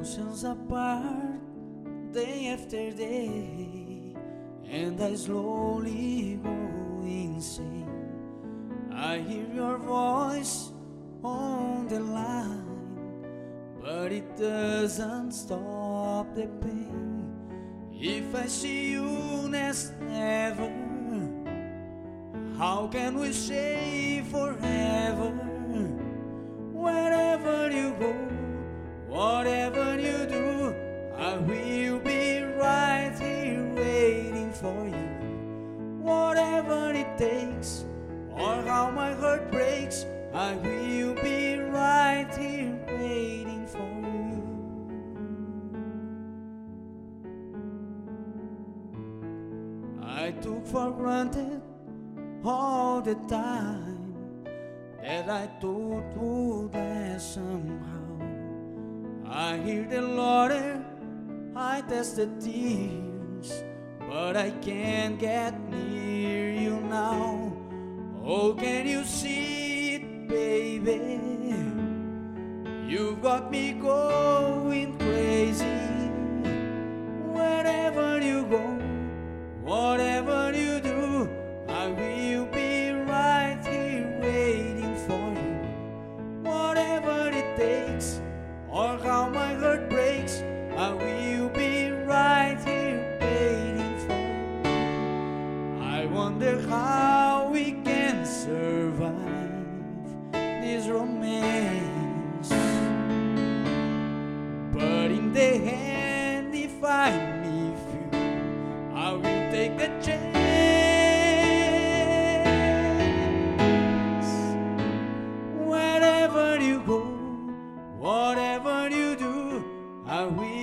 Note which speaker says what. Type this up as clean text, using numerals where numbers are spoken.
Speaker 1: Oceans apart, day after day, and I slowly go insane. I hear your voice on the line, but it doesn't stop the pain. If I see you next never, how can we say forever? Wherever you go, whatever you do, I will be right here waiting for you. Whatever it takes, or how my heart breaks, I will be right here waiting for you. I took for granted all the time that I thought would last somehow. I hear the laughter, I taste the tears, but I can't get near you now. Oh, can you see it, baby? You've got me going crazy. Wherever you go, whatever you do, I will be right here waiting for you. Whatever it takes, or how my heart breaks, I will be right here waiting for you. I wonder how we can survive this romance, but in the end, if I leave you, I will take the chance. Wherever you go, whatever you do, I will